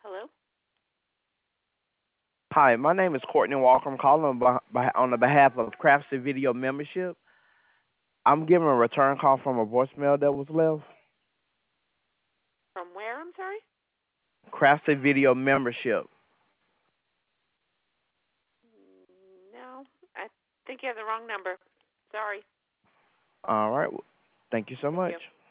Hello? Hi, my name is Courtney Walker. I'm calling on the behalf of Craftsy Video Membership. I'm giving a return call from a voicemail that was left. From where, I'm sorry? Craftsy Video Membership. No, I think you have the wrong number. Sorry. All right. Thank you so Thank much. you.